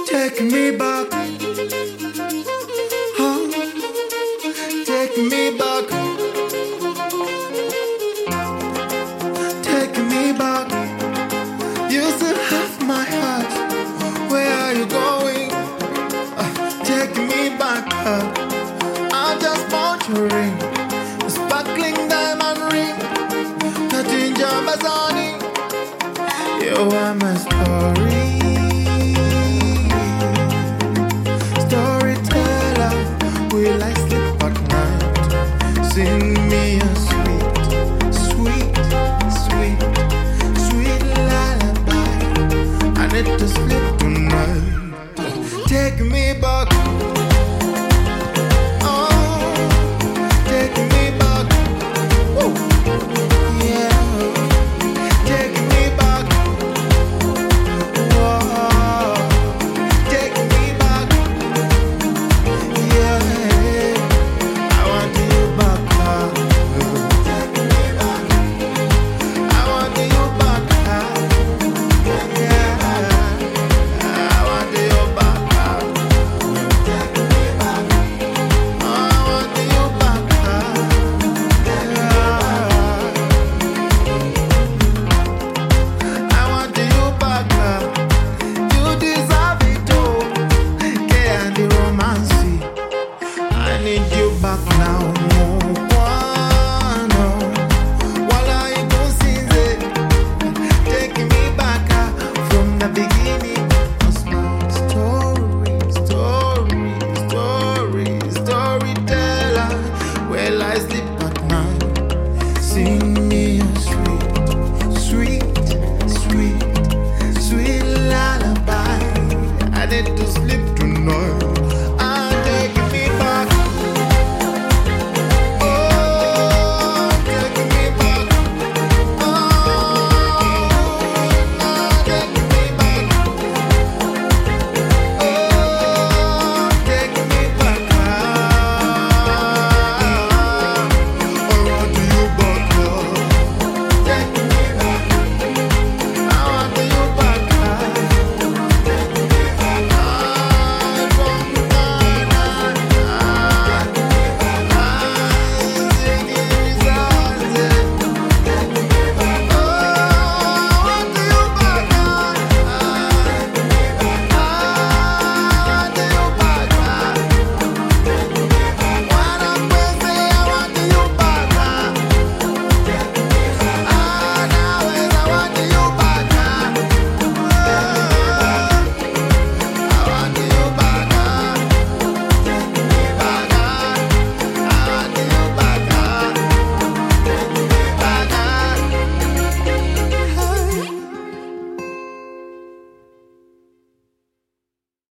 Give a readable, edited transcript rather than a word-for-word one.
Take me back, oh, take me back, take me back. You still have my heart. Where are you going? Take me back. I just bought your ring, a sparkling diamond ring, nothing Jabazani. You are my story. Will I sleep at night? Sing me a sweet, sweet, sweet, sweet lullaby. I need to sleep tonight.